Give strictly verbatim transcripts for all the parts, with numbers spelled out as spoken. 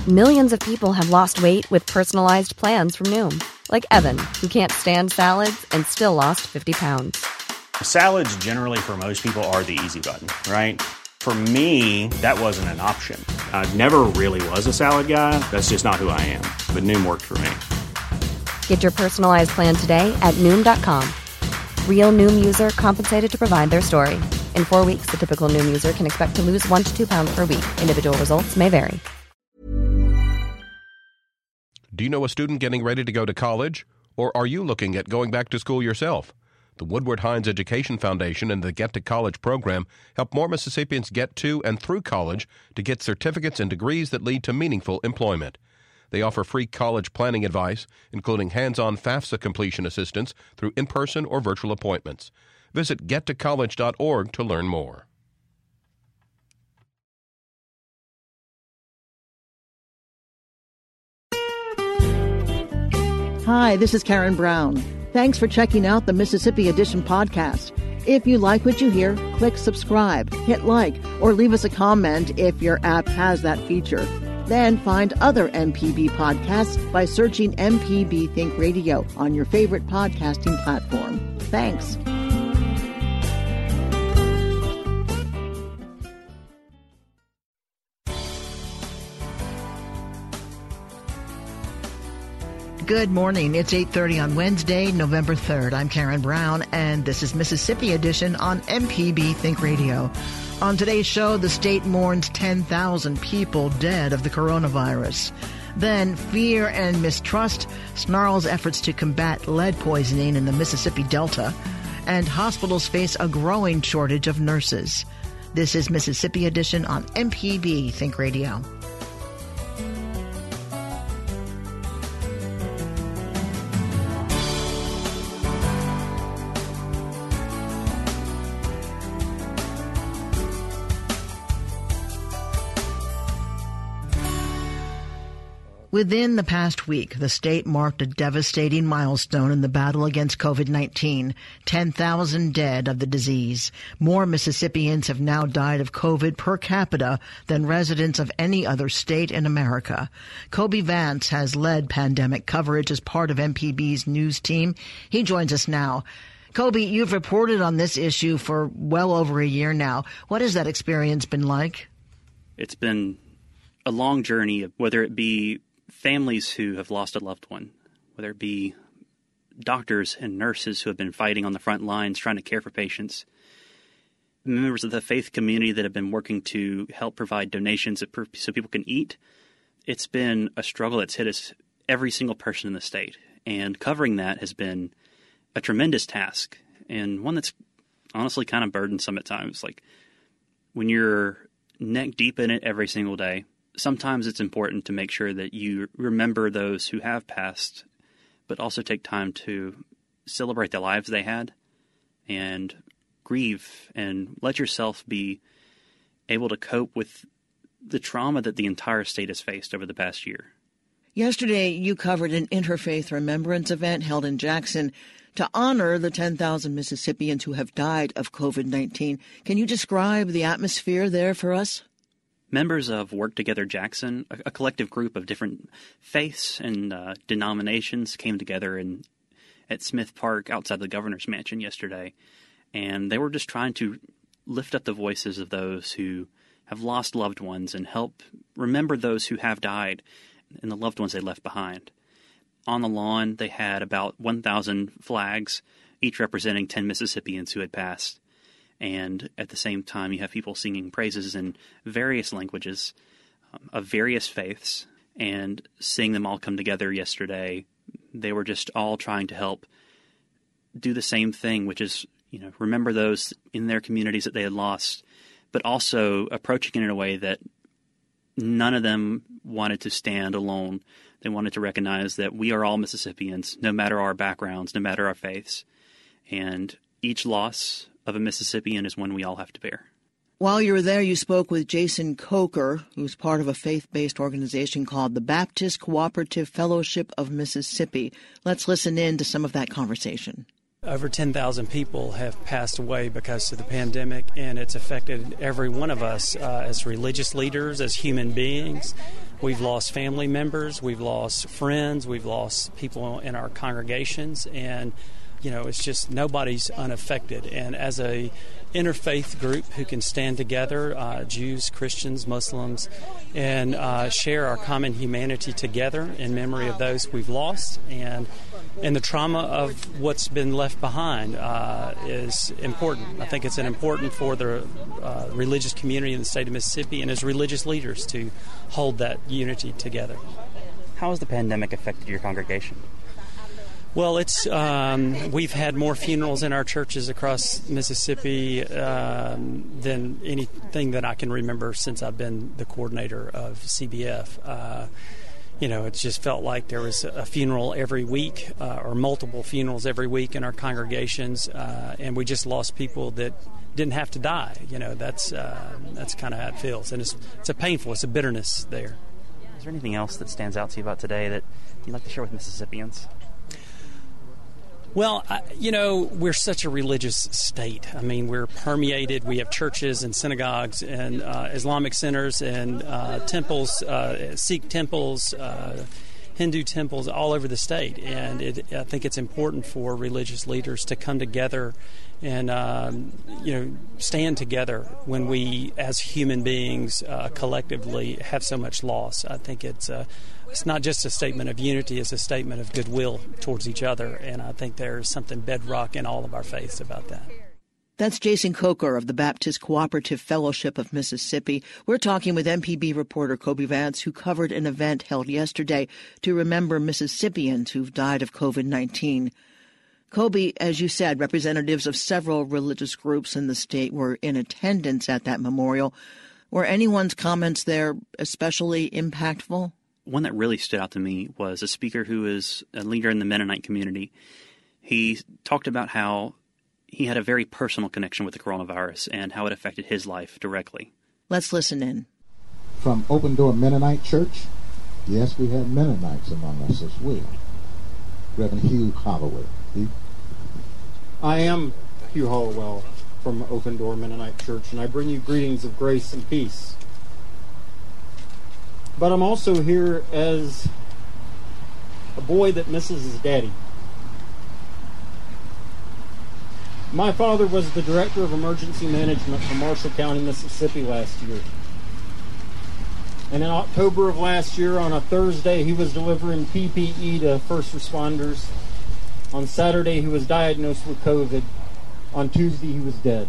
Millions of people have lost weight with personalized plans from Noom. Like Evan, who can't stand salads and still lost fifty pounds. Salads generally for most people are the easy button, right? For me, that wasn't an option. I never really was a salad guy. That's just not who I am. But Noom worked for me. Get your personalized plan today at Noom dot com. Real Noom user compensated to provide their story. In four weeks, the typical Noom user can expect to lose one to two pounds per week. Individual results may vary. Do you know a student getting ready to go to college? Or are you looking at going back to school yourself? The Woodward Hines Education Foundation and the Get to College program help more Mississippians get to and through college to get certificates and degrees that lead to meaningful employment. They offer free college planning advice, including hands-on FAFSA completion assistance through in-person or virtual appointments. Visit get to college dot org to learn more. Hi, this is Karen Brown. Thanks for checking out the Mississippi Edition podcast. If you like what you hear, click subscribe, hit like, or leave us a comment if your app has that feature. Then find other M P B podcasts by searching M P B Think Radio on your favorite podcasting platform. Thanks. Good morning. It's eight thirty on Wednesday, November third. I'm Karen Brown, and this is Mississippi Edition on M P B Think Radio. On today's show, the state mourns ten thousand people dead of the coronavirus. Then, fear and mistrust snarls efforts to combat lead poisoning in the Mississippi Delta, and hospitals face a growing shortage of nurses. This is Mississippi Edition on M P B Think Radio. Within the past week, the state marked a devastating milestone in the battle against covid nineteen, ten thousand dead of the disease. More Mississippians have now died of COVID per capita than residents of any other state in America. Kobe Vance has led pandemic coverage as part of M P B's news team. He joins us now. Kobe, you've reported on this issue for well over a year now. What has that experience been like? It's been a long journey, whether it be families who have lost a loved one, whether it be doctors and nurses who have been fighting on the front lines trying to care for patients, members of the faith community that have been working to help provide donations so people can eat. It's been a struggle that's hit us, every single person in the state. And covering that has been a tremendous task, and one that's honestly kind of burdensome at times. Like, when you're neck deep in it every single day, sometimes it's important to make sure that you remember those who have passed, but also take time to celebrate the lives they had and grieve and let yourself be able to cope with the trauma that the entire state has faced over the past year. Yesterday, you covered an interfaith remembrance event held in Jackson to honor the ten thousand Mississippians who have died of covid nineteen. Can you describe the atmosphere there for us? Members of Work Together Jackson, a, a collective group of different faiths and uh, denominations, came together in, at Smith Park outside the governor's mansion yesterday, and they were just trying to lift up the voices of those who have lost loved ones and help remember those who have died and the loved ones they left behind. On the lawn, they had about one thousand flags, each representing ten Mississippians who had passed. And at the same time, you have people singing praises in various languages um, of various faiths, and seeing them all come together yesterday, they were just all trying to help do the same thing, which is, you know, remember those in their communities that they had lost, but also approaching it in a way that none of them wanted to stand alone. They wanted to recognize that we are all Mississippians, no matter our backgrounds, no matter our faiths, and each loss of a Mississippian is one we all have to bear. While you were there, you spoke with Jason Coker, who's part of a faith-based organization called the Baptist Cooperative Fellowship of Mississippi. Let's listen in to some of that conversation. Over ten thousand people have passed away because of the pandemic, and it's affected every one of us uh, as religious leaders, as human beings. We've lost family members, we've lost friends, we've lost people in our congregations, and you know, it's just nobody's unaffected. And as a interfaith group who can stand together, uh, Jews, Christians, Muslims, and uh, share our common humanity together in memory of those we've lost, and and the trauma of what's been left behind uh, is important. I think it's an important for the uh, religious community in the state of Mississippi and as religious leaders to hold that unity together. How has the pandemic affected your congregation? Well, it's um, we've had more funerals in our churches across Mississippi um, than anything that I can remember since I've been the coordinator of C B F. Uh, you know, it just felt like there was a funeral every week uh, or multiple funerals every week in our congregations, uh, and we just lost people that didn't have to die. You know, that's uh, that's kind of how it feels, and it's it's a painful, it's a bitterness there. Is there anything else that stands out to you about today that you'd like to share with Mississippians? Well, I, you know, we're such a religious state. I mean, we're permeated. We have churches and synagogues and uh, Islamic centers and uh, temples, uh, Sikh temples, uh, Hindu temples all over the state. And it, I think it's important for religious leaders to come together and, um, you know, stand together when we, as human beings, uh, collectively have so much loss. I think it's uh, it's not just a statement of unity, it's a statement of goodwill towards each other. And I think there's something bedrock in all of our faiths about that. That's Jason Coker of the Baptist Cooperative Fellowship of Mississippi. We're talking with M P B reporter Kobee Vance, who covered an event held yesterday to remember Mississippians who've died of COVID nineteen. Kobee, as you said, representatives of several religious groups in the state were in attendance at that memorial. Were anyone's comments there especially impactful? One that really stood out to me was a speaker who is a leader in the Mennonite community. He talked about how he had a very personal connection with the coronavirus and how it affected his life directly. Let's listen in. From Open Door Mennonite Church, yes, we have Mennonites among us as well. Reverend Hugh Hollowell. Hugh? I am Hugh Hollowell from Open Door Mennonite Church, and I bring you greetings of grace and peace. But I'm also here as a boy that misses his daddy. My father was the Director of Emergency Management for Marshall County, Mississippi last year. And in October of last year, on a Thursday, he was delivering P P E to first responders. On Saturday, he was diagnosed with COVID. On Tuesday, he was dead.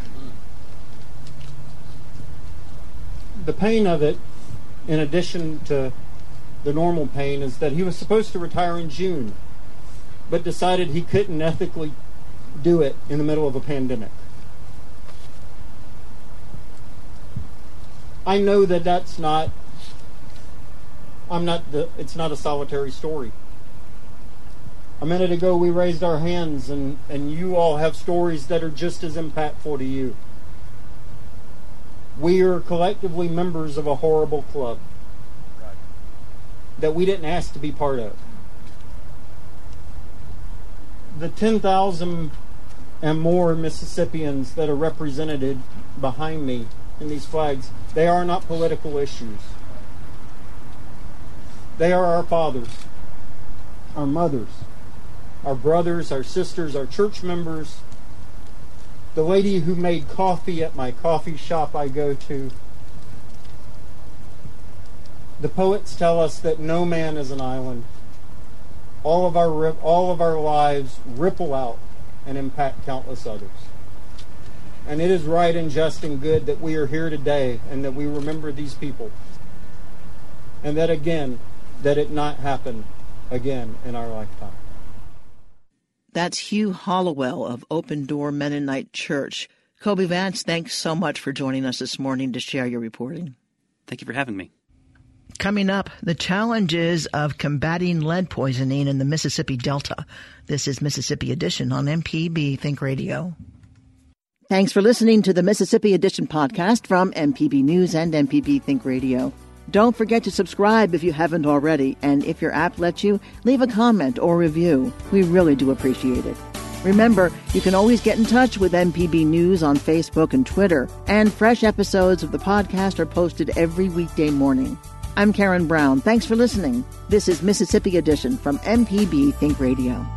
The pain of it, in addition to the normal pain, is that he was supposed to retire in June, but decided he couldn't ethically do it in the middle of a pandemic. I know that that's not, I'm not the, it's not a solitary story. A minute ago we raised our hands, and, and you all have stories that are just as impactful to you. We are collectively members of a horrible club that we didn't ask to be part of. The ten thousand and more Mississippians that are represented behind me in these flags, they are not political issues. They are our fathers, our mothers, our brothers, our sisters, our church members, the lady who made coffee at my coffee shop I go to. The poets tell us that no man is an island. All of our all of our lives ripple out and impact countless others. And it is right and just and good that we are here today and that we remember these people. And that again, that it not happen again in our lifetime. That's Hugh Hollowell of Open Door Mennonite Church. Kobee Vance, thanks so much for joining us this morning to share your reporting. Thank you for having me. Coming up, the challenges of combating lead poisoning in the Mississippi Delta. This is Mississippi Edition on M P B Think Radio. Thanks for listening to the Mississippi Edition podcast from M P B News and M P B Think Radio. Don't forget to subscribe if you haven't already, and if your app lets you, leave a comment or review. We really do appreciate it. Remember, you can always get in touch with M P B News on Facebook and Twitter, and fresh episodes of the podcast are posted every weekday morning. I'm Karen Brown. Thanks for listening. This is Mississippi Edition from M P B Think Radio.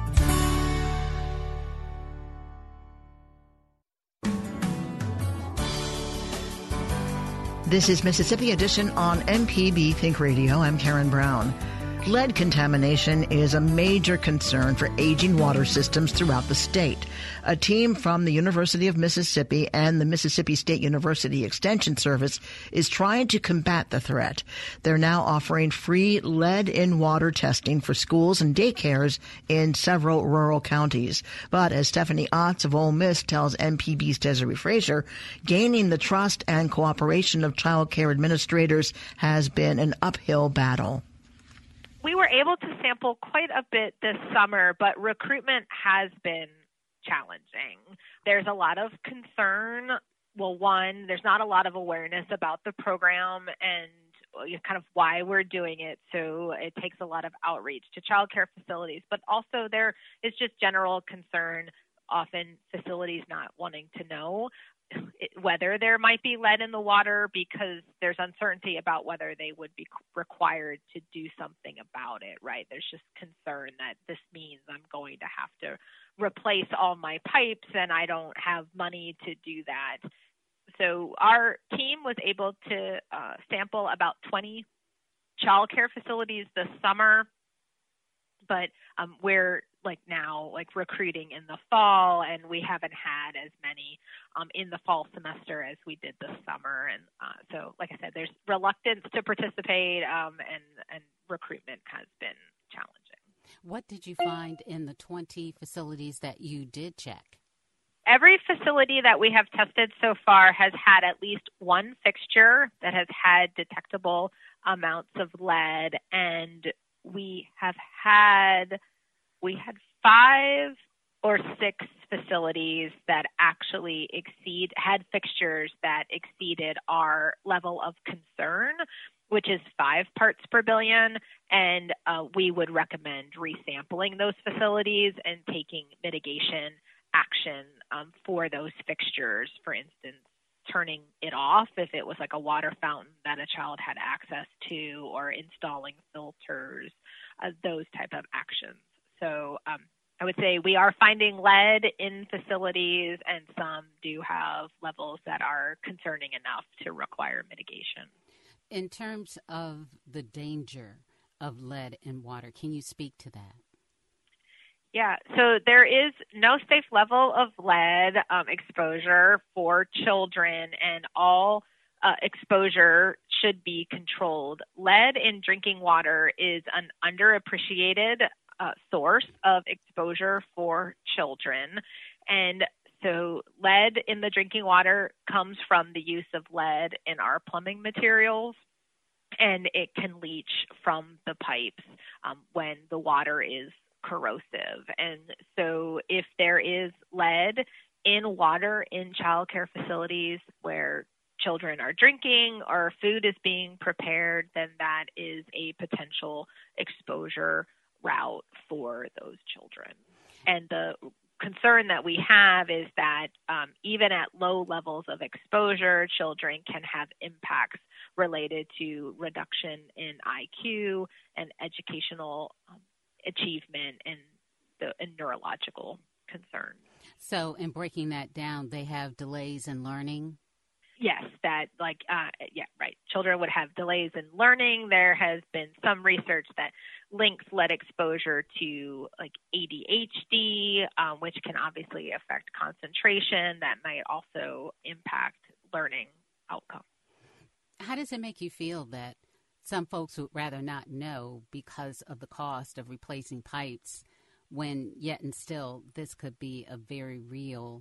This is Mississippi Edition on M P B Think Radio. I'm Karen Brown. Lead contamination is a major concern for aging water systems throughout the state. A team from the University of Mississippi and the Mississippi State University Extension Service is trying to combat the threat. They're now offering free lead in water testing for schools and daycares in several rural counties. But as Stephanie Otts of Ole Miss tells M P B's Desiree Frazier, gaining the trust and cooperation of child care administrators has been an uphill battle. We were able to sample quite a bit this summer, but recruitment has been challenging. There's a lot of concern. Well, one, there's not a lot of awareness about the program and kind of why we're doing it. So it takes a lot of outreach to child care facilities, but also there is just general concern, often facilities not wanting to know whether there might be lead in the water because there's uncertainty about whether they would be required to do something about it, right? There's just concern that this means I'm going to have to replace all my pipes and I don't have money to do that. So our team was able to uh, sample about twenty child care facilities this summer, but um, we're like now like recruiting in the fall, and we haven't had as many um, in the fall semester as we did this summer. And uh, so, like I said, there's reluctance to participate, um, and, and recruitment has been challenging. What did you find in the twenty facilities that you did check? Every facility that we have tested so far has had at least one fixture that has had detectable amounts of lead, and we have had we had five or six facilities that actually exceed had fixtures that exceeded our level of concern, which is five parts per billion, and uh, we would recommend resampling those facilities and taking mitigation action um, for those fixtures. For instance, turning it off if it was like a water fountain that a child had access to, or installing filters, uh, those type of actions. So um, I would say we are finding lead in facilities, and some do have levels that are concerning enough to require mitigation. In terms of the danger of lead in water, can you speak to that? Yeah, so there is no safe level of lead um, exposure for children, and all uh, exposure should be controlled. Lead in drinking water is an underappreciated uh, source of exposure for children. And so lead in the drinking water comes from the use of lead in our plumbing materials, and it can leach from the pipes um, when the water is corrosive. And so if there is lead in water in child care facilities where children are drinking or food is being prepared, then that is a potential exposure route for those children. And the concern that we have is that um, even at low levels of exposure, children can have impacts related to reduction in I Q and educational um, achievement and the and neurological concerns. So in breaking that down, they have delays in learning? Yes, that like, uh, yeah, right. Children would have delays in learning. There has been some research that links lead exposure to like A D H D, um, which can obviously affect concentration. That might also impact learning outcome. How does it make you feel that some folks would rather not know because of the cost of replacing pipes, when yet and still this could be a very real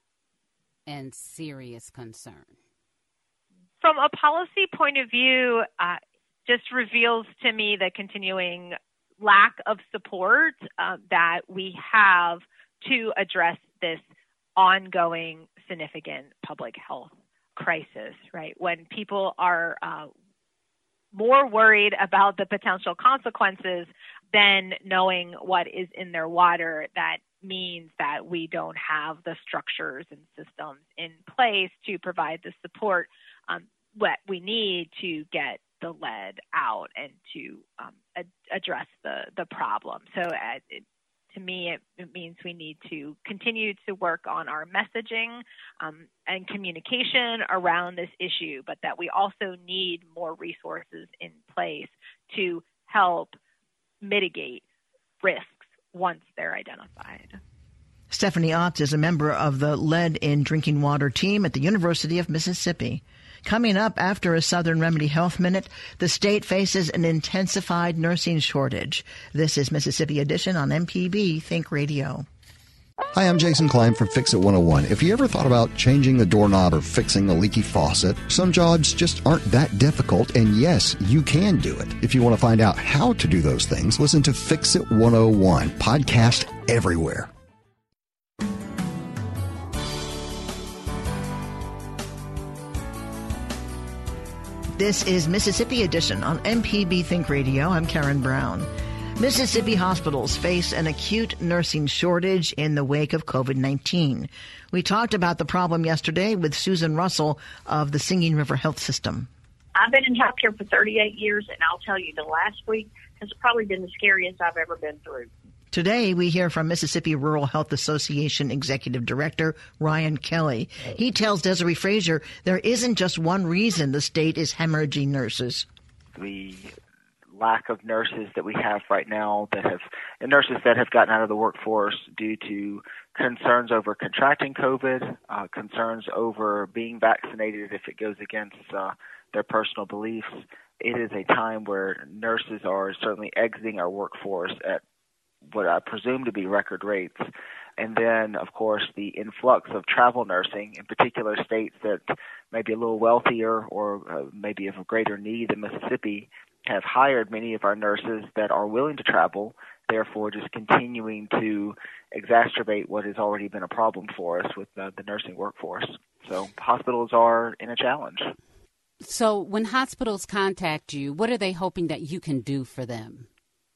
and serious concern? From a policy point of view, uh, just reveals to me the continuing lack of support uh, that we have to address this ongoing significant public health crisis, right? When people are uh, more worried about the potential consequences than knowing what is in their water, that means that we don't have the structures and systems in place to provide the support um, what we need to get the lead out and to um, ad- address the, the problem. So uh, it, to me, it, it means we need to continue to work on our messaging um, and communication around this issue, but that we also need more resources in place to help mitigate risks once they're identified. Stephanie Otts is a member of the Lead in Drinking Water team at the University of Mississippi. Coming up after a Southern Remedy Health Minute, the state faces an intensified nursing shortage. This is Mississippi Edition on M P B Think Radio. Hi, I'm Jason Klein from Fix It one oh one. If you ever thought about changing the doorknob or fixing a leaky faucet, some jobs just aren't that difficult, and yes, you can do it. If you want to find out how to do those things, listen to Fix It one oh one, podcast everywhere. This is Mississippi Edition on M P B Think Radio. I'm Karen Brown. Mississippi hospitals face an acute nursing shortage in the wake of COVID nineteen. We talked about the problem yesterday with Susan Russell of the Singing River Health System. I've been in healthcare for thirty-eight years, and I'll tell you, the last week has probably been the scariest I've ever been through. Today, we hear from Mississippi Rural Health Association Executive Director Ryan Kelly. He tells Desiree Frazier there isn't just one reason the state is hemorrhaging nurses. The lack of nurses that we have right now that have, and nurses that have gotten out of the workforce due to concerns over contracting COVID, uh, concerns over being vaccinated if it goes against uh, their personal beliefs. It is a time where nurses are certainly exiting our workforce at what I presume to be record rates. And then, of course, the influx of travel nursing, in particular states that may be a little wealthier or uh, maybe of a greater need than Mississippi, have hired many of our nurses that are willing to travel, therefore just continuing to exacerbate what has already been a problem for us with uh, the nursing workforce. So hospitals are in a challenge. So when hospitals contact you, what are they hoping that you can do for them?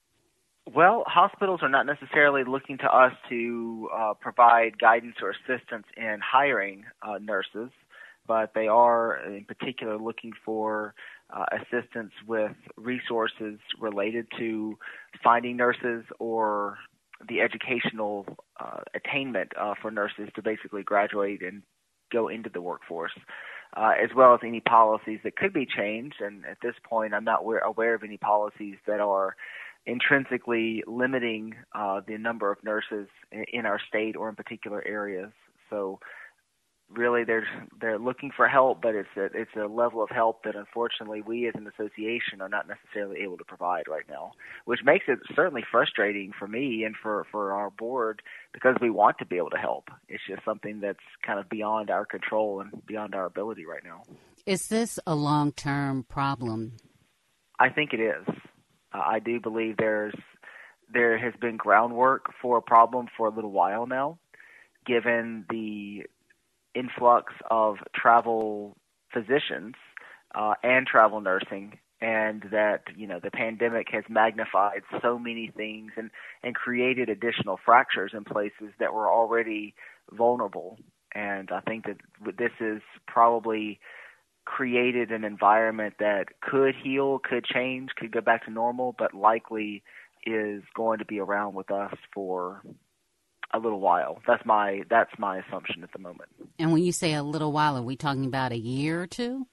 Well, hospitals are not necessarily looking to us to uh, provide guidance or assistance in hiring uh, nurses, but they are in particular looking for uh, assistance with resources related to finding nurses or the educational uh, attainment uh, for nurses to basically graduate and go into the workforce, uh, as well as any policies that could be changed. And at this point, I'm not aware, aware of any policies that are intrinsically limiting uh, the number of nurses in our state or in particular areas. So really they're they're looking for help, but it's a, it's a level of help that unfortunately we as an association are not necessarily able to provide right now, which makes it certainly frustrating for me and for, for our board because we want to be able to help. It's just something that's kind of beyond our control and beyond our ability right now. Is this a long-term problem? I think it is. Uh, I do believe there's there has been groundwork for a problem for a little while now, given the influx of travel physicians uh, and travel nursing, and that, you know, the pandemic has magnified so many things and, and created additional fractures in places that were already vulnerable. And I think that this is probably created an environment that could heal, could change, could go back to normal, but likely is going to be around with us for a little while. That's my that's my assumption at the moment. And when you say a little while, are we talking about a year or two?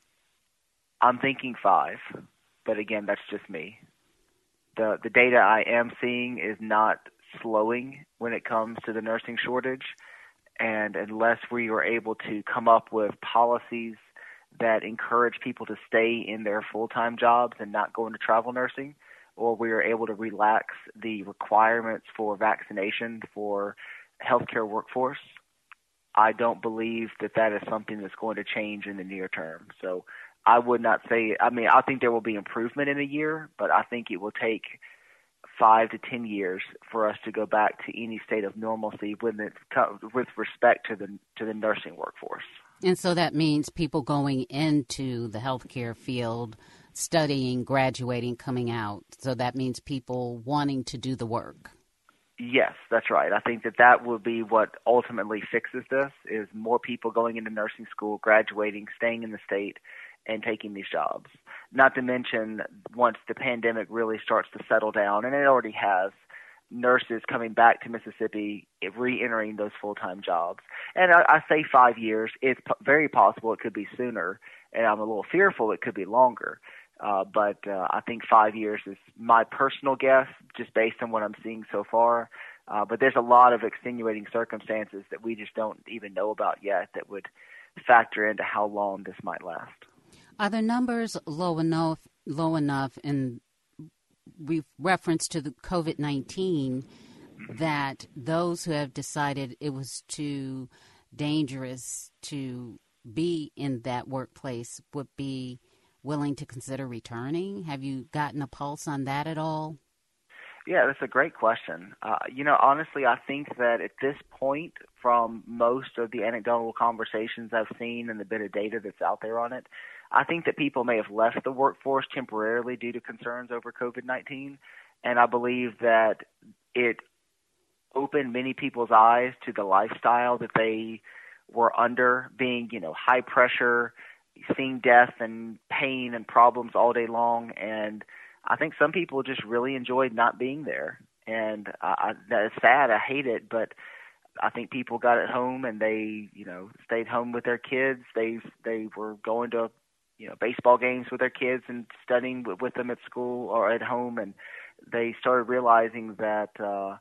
I'm thinking five, but again, that's just me. The the data I am seeing is not slowing when it comes to the nursing shortage, and unless we are able to come up with policies that encourage people to stay in their full-time jobs and not go into travel nursing, or we are able to relax the requirements for vaccination for healthcare workforce, I don't believe that that is something that's going to change in the near term. So I would not say, I mean, I think there will be improvement in a year, but I think it will take five to ten years for us to go back to any state of normalcy with, it, with respect to the to the nursing workforce. And so that means people going into the healthcare field, studying, graduating, coming out. So that means people wanting to do the work. Yes, that's right. I think that that will be what ultimately fixes this, is more people going into nursing school, graduating, staying in the state, and taking these jobs. Not to mention, once the pandemic really starts to settle down, and it already has, nurses coming back to Mississippi, re-entering those full-time jobs. And I, I say five years. It's p- very possible it could be sooner, and I'm a little fearful it could be longer. Uh, but uh, I think five years is my personal guess, just based on what I'm seeing so far. Uh, but there's a lot of extenuating circumstances that we just don't even know about yet that would factor into how long this might last. Are the numbers low enough, low enough in re- reference to the COVID nineteen that those who have decided it was too dangerous to be in that workplace would be willing to consider returning? Have you gotten a pulse on that at all? Yeah, that's a great question. Uh, you know, honestly, I think that at this point, from most of the anecdotal conversations I've seen and the bit of data that's out there on it, I think that people may have left the workforce temporarily due to concerns over COVID nineteen, and I believe that it opened many people's eyes to the lifestyle that they were under, being, you know, high pressure, seeing death and pain and problems all day long, and I think some people just really enjoyed not being there, and I, I, that is sad. I hate it, but I think people got at home and they, you know, stayed home with their kids. They they were going to, you know, baseball games with their kids and studying with, with them at school or at home, and they started realizing that uh,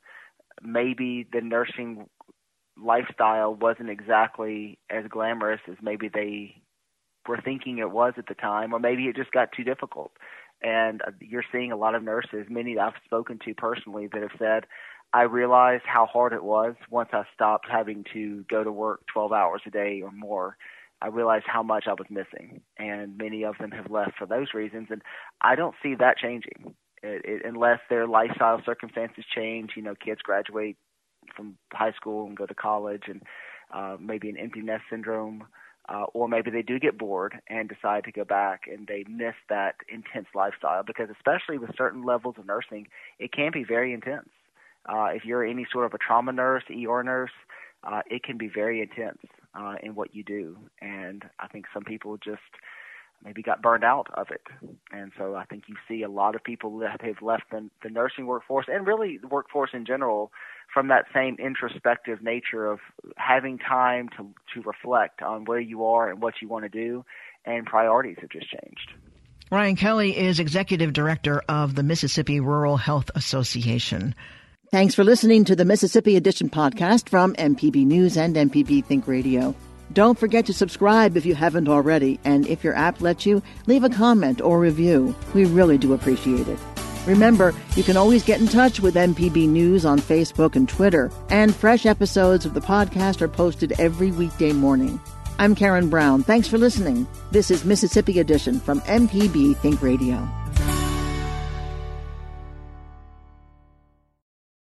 maybe the nursing lifestyle wasn't exactly as glamorous as maybe they were thinking it was at the time, or maybe it just got too difficult. And you're seeing a lot of nurses, many that I've spoken to personally, that have said, I realized how hard it was once I stopped having to go to work twelve hours a day or more. I realized how much I was missing, and many of them have left for those reasons. And I don't see that changing it, it, unless their lifestyle circumstances change. You know, kids graduate from high school and go to college, and uh, maybe an empty nest syndrome, uh, or maybe they do get bored and decide to go back and they miss that intense lifestyle, because especially with certain levels of nursing, it can be very intense. Uh, if you're any sort of a trauma nurse, E R nurse, uh, it can be very intense uh, in what you do. And I think some people just maybe got burned out of it. And so I think you see a lot of people that have left the, the nursing workforce, and really the workforce in general, from that same introspective nature of having time to, to reflect on where you are and what you want to do, and priorities have just changed. Ryan Kelly is Executive Director of the Mississippi Rural Health Association. Thanks for listening to the Mississippi Edition podcast from M P B News and M P B Think Radio. Don't forget to subscribe if you haven't already, and if your app lets you, leave a comment or review. We really do appreciate it. Remember, you can always get in touch with M P B News on Facebook and Twitter, and fresh episodes of the podcast are posted every weekday morning. I'm Karen Brown. Thanks for listening. This is Mississippi Edition from M P B Think Radio.